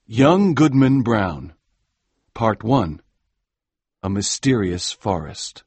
Young Goodman Brown, Part 1. A Mysterious Forest.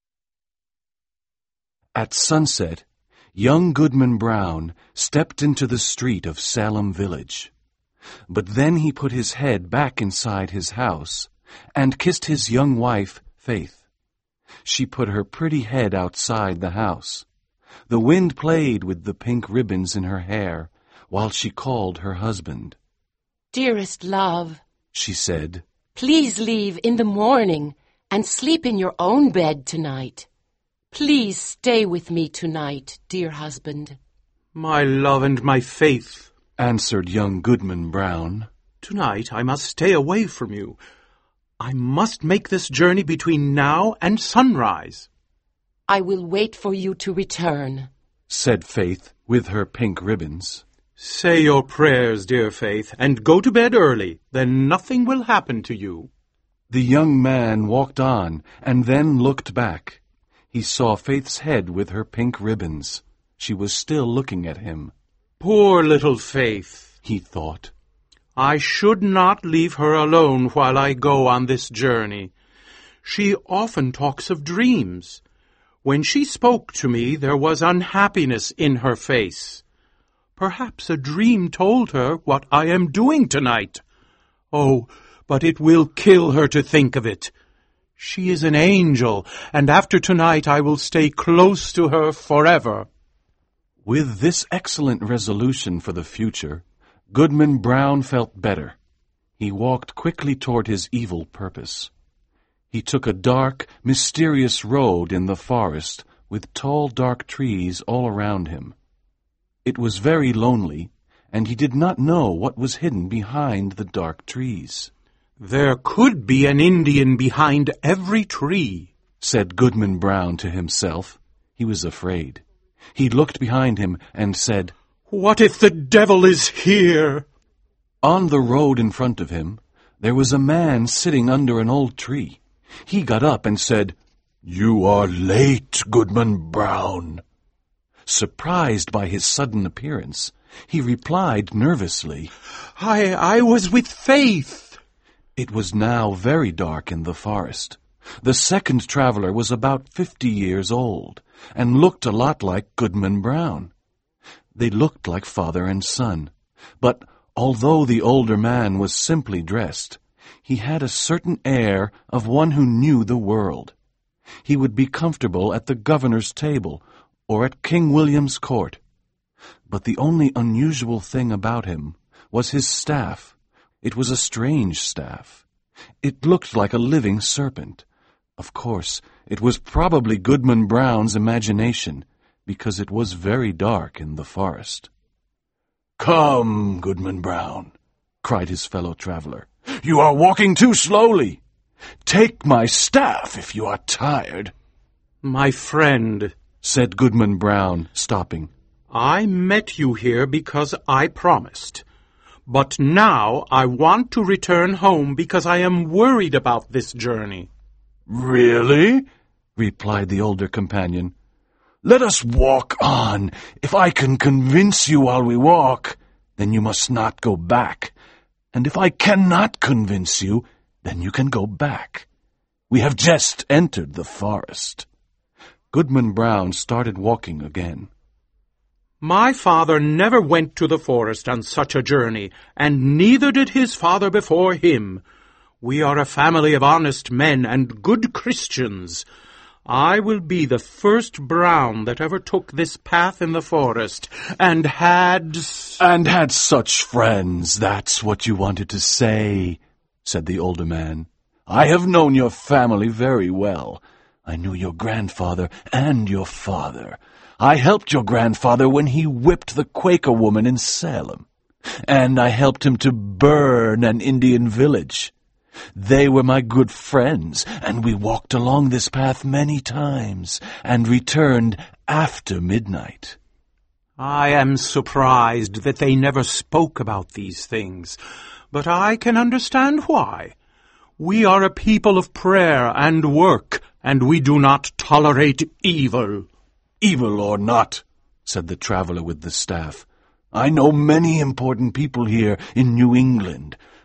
At sunset, young Goodman Brown stepped into the street of Salem Village. But then he put his head back inside his house and kissed his young wife, Faith. She put her pretty head outside the house. The wind played with the pink ribbons in her hair while she called her husband. "Dearest love," she said, "please leave in the morning and sleep in your own bed tonight. Please stay with me tonight, dear husband." "My love and my Faith," answered young Goodman Brown, "tonight I must stay away from you. I must make this journey between now and sunrise." "I will wait for you to return," said Faith with her pink ribbons. "Say your prayers, dear Faith, and go to bed early. Then nothing will happen to you." The young man walked on and then looked back. He saw Faith's head with her pink ribbons. She was still looking at him. Poor little Faith, he thought. I should not leave her alone while I go on this journey. She often talks of dreams. When she spoke to me, there was unhappiness in her face. Perhaps a dream told her what I am doing tonight. Oh, but it will kill her to think of it. She is an angel, and after tonight I will stay close to her forever." With this excellent resolution for the future, Goodman Brown felt better. He walked quickly toward his evil purpose. He took a dark, mysterious road in the forest with tall, dark trees all around him. It was very lonely, and he did not know what was hidden behind the dark trees. "There could be an Indian behind every tree," said Goodman Brown to himself. He was afraid. He looked behind him and said, "What if the devil is here?" On the road in front of him, there was a man sitting under an old tree. He got up and said, "You are late, Goodman Brown." Surprised by his sudden appearance, he replied nervously, I was with Faith." It was now very dark in the forest. The second traveler was about 50 years old and looked a lot like Goodman Brown. They looked like father and son, but although the older man was simply dressed, he had a certain air of one who knew the world. He would be comfortable at the governor's table or at King William's court. But the only unusual thing about him was his staff. It was a strange staff. It looked like a living serpent. Of course, it was probably Goodman Brown's imagination, because it was very dark in the forest. "Come, Goodman Brown," cried his fellow traveler. "You are walking too slowly. Take my staff if you are tired." "My friend," said Goodman Brown, stopping, "I met you here because I promised. But now I want to return home because I am worried about this journey." "Really?" replied the older companion. "Let us walk on. If I can convince you while we walk, then you must not go back. And if I cannot convince you, then you can go back. We have just entered the forest." Goodman Brown started walking again. "My father never went to the forest on such a journey, and neither did his father before him. We are a family of honest men and good Christians. I will be the first Brown that ever took this path in the forest, and had such friends, that's what you wanted to say," said the older man. "I have known your family very well. I knew your grandfather and your father. I helped your grandfather when he whipped the Quaker woman in Salem. And I helped him to burn an Indian village. They were my good friends, and we walked along this path many times and returned after midnight." "I am surprised that they never spoke about these things, but I can understand why. We are a people of prayer and work, and we do not tolerate evil." "Evil or not," said the traveler with the staff, "I know many important people here in New England,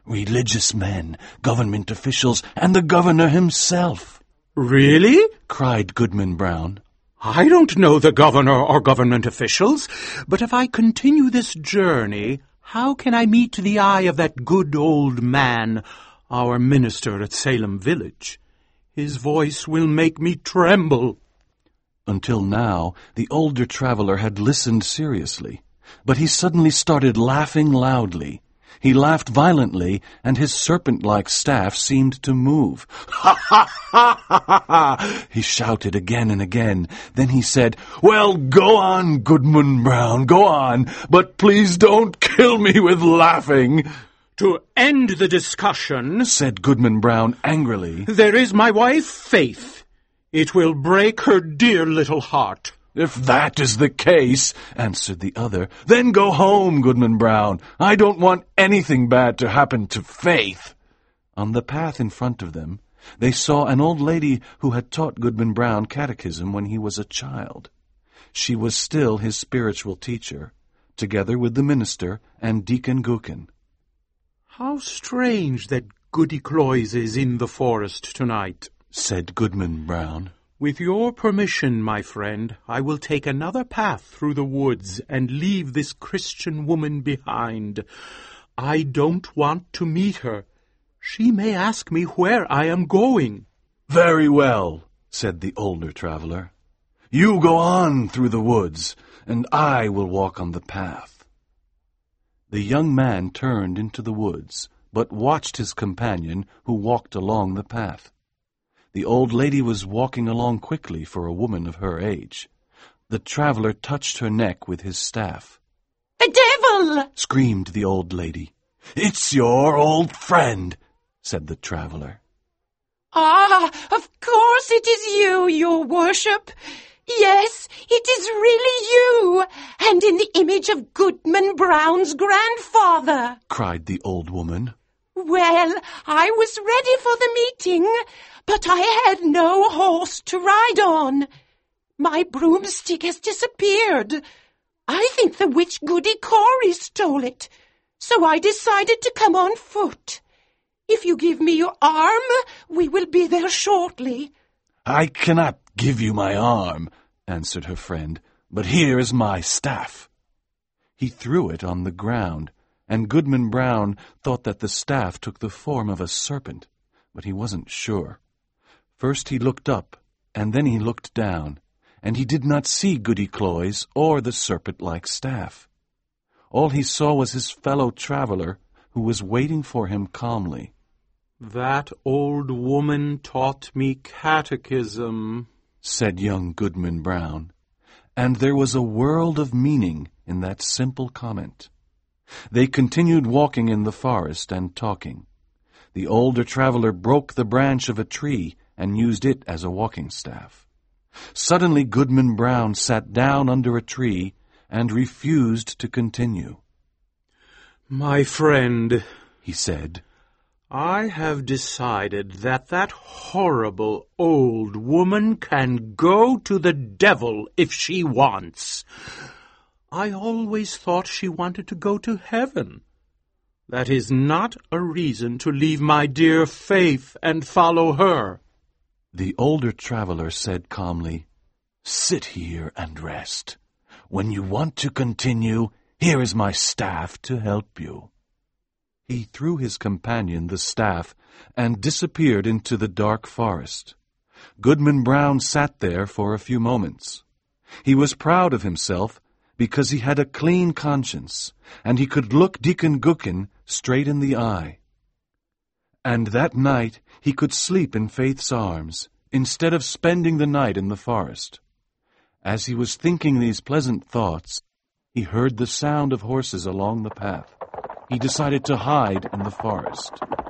religious men, government officials, and the governor himself. Really? Cried Goodman Brown. I don't know the governor or government officials, but if I continue this journey, how can I meet the eye of that good old man, our minister at Salem Village? His voice will make me tremble. Until now, the older traveler had listened seriously, but he suddenly started laughing loudly. He laughed violently, and his serpent-like staff seemed to move. "Ha, ha, ha, ha, ha, ha!" he shouted again and again. Then he said, "Well, go on, Goodman Brown, go on, but please don't kill me with laughing." To end the discussion, said Goodman Brown angrily, there is my wife, Faith. It will break her dear little heart. "If that is the case," answered the other, "then go home, Goodman Brown. I don't want anything bad to happen to Faith." On the path in front of them, they saw an old lady who had taught Goodman Brown catechism when he was a child. She was still his spiritual teacher, together with the minister and Deacon Gookin. "How strange that Goody Cloyes is in the forest tonight," said Goodman Brown. "With your permission, my friend, I will take another path through the woods and leave this Christian woman behind. I don't want to meet her. She may ask me where I am going." "Very well," said the older traveler. "You go on through the woods, and I will walk on the path." The young man turned into the woods, but watched his companion, who walked along the path. The old lady was walking along quickly for a woman of her age. The traveler touched her neck with his staff. "The devil!" screamed the old lady. "It's your old friend," said the traveler. "Ah, of course it is you, your worship. Yes, it is really you, and in the image of Goodman Brown's grandfather," cried the old woman. "Well, I was ready for the meeting, but I had no horse to ride on. My broomstick has disappeared. I think the witch Goody Corey stole it, so I decided to come on foot. If you give me your arm, we will be there shortly." "I cannot give you my arm," answered her friend, "but here is my staff." He threw it on the ground, and Goodman Brown thought that the staff took the form of a serpent, but he wasn't sure. First he looked up, and then he looked down, and he did not see Goody Cloyes or the serpent-like staff. All he saw was his fellow traveler, who was waiting for him calmly. "That old woman taught me catechism," said young Goodman Brown, and there was a world of meaning in that simple comment. They continued walking in the forest and talking. The older traveler broke the branch of a tree and used it as a walking staff. Suddenly Goodman Brown sat down under a tree and refused to continue. "My friend," he said, "I have decided that horrible old woman can go to the devil if she wants. I always thought she wanted to go to heaven. That is not a reason to leave my dear Faith and follow her." The older traveler said calmly, "Sit here and rest. When you want to continue, here is my staff to help you." He threw his companion the staff and disappeared into the dark forest. Goodman Brown sat there for a few moments. He was proud of himself because he had a clean conscience, and he could look Deacon Gookin straight in the eye. And that night he could sleep in Faith's arms, instead of spending the night in the forest. As he was thinking these pleasant thoughts, he heard the sound of horses along the path. He decided to hide in the forest.